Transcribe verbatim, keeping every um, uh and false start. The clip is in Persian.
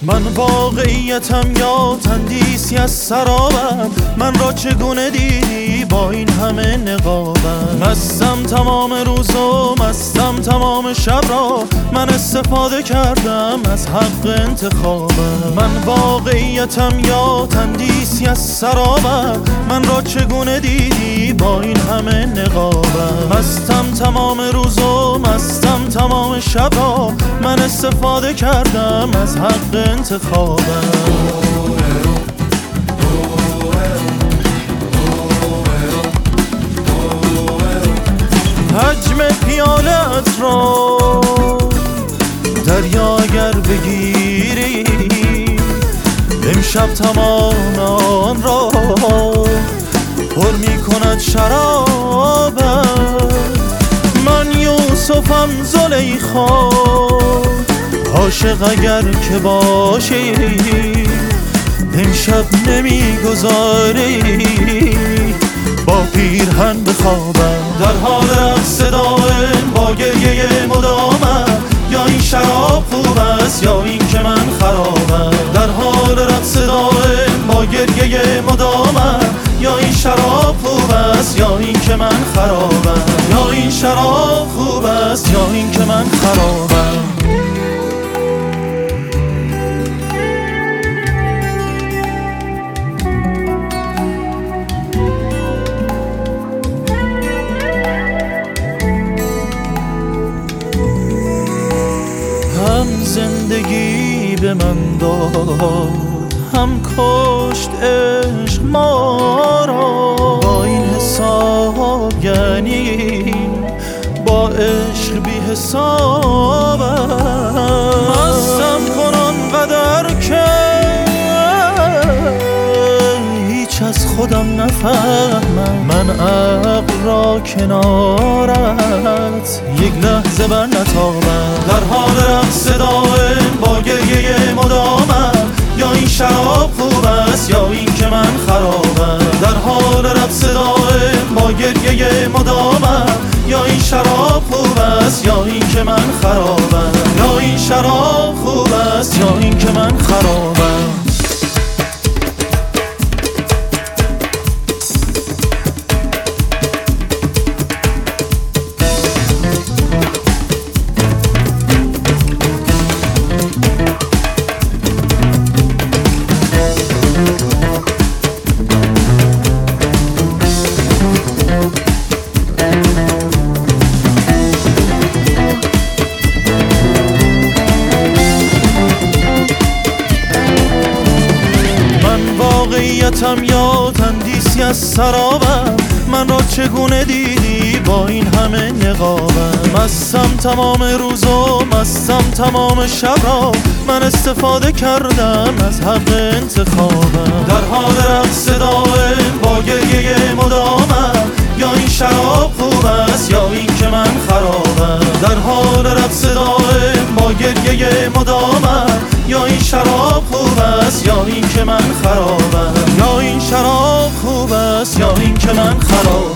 من واقعیتم یا تندیسی از سرابم؟ من را چگونه دیدی با این همه نقابم؟ مستم تمام روز و مستم تمام شب را، من استفاده کردم از حق انتخابم. من واقعیتم یا تندیسی از سرابم؟ من را چگونه دیدی با این همه نقابم؟ مستم تمام روز و مستم تمام شب را، من استفاده کردم از حق انتخابم. حجم پیالت را دریا اگر بگیری، امشب تمام آن را پر می کند شرابت. من یوسفم زلیخا، عاشق اگر که باشی امشب نمی گذاری با پیرهن بخوابم. در حال رقص دائم با گریه مدامم، یا این شراب خوب است یا این که من خرابم. در حال رقص دائم با گریه مدامم، یا این شراب خوب است یا این که من خرابم. یا این شراب خوب است یا این که من خرابم. هم زندگی به من داد، هم کشت عشق ما را. با این حساب یعنی با عشق بی حسابم. مستم کنان قدر که هیچ از خودم نفهمم. من عقل را کنارت یک لحظه بر نتابم. در حال رقص دائم با گریه مدامم، یا این شراب خوب است یا این که من خرابم. در حال رقص دائم با گریه مدامم، یا این شراب خوب است یا این که من خرابم. یا این شراب خوب است یا این که من خرابم. واقعیتم یا تندیسی از سرابم؟ من را چگونه دیدی با این همه نقابم؟ مستم تمام روز و مستم تمام شب را، من استفاده کردم از حق انتخابم. در حال رقص دائم با گریه مدامم، یا این شراب خوب است یا این که من خرابم. در حال رقص دائم با گریه مدامم، یا این شراب خوب است یا این که من خرابم. یا این شراب خوب است یا این که من خرابم.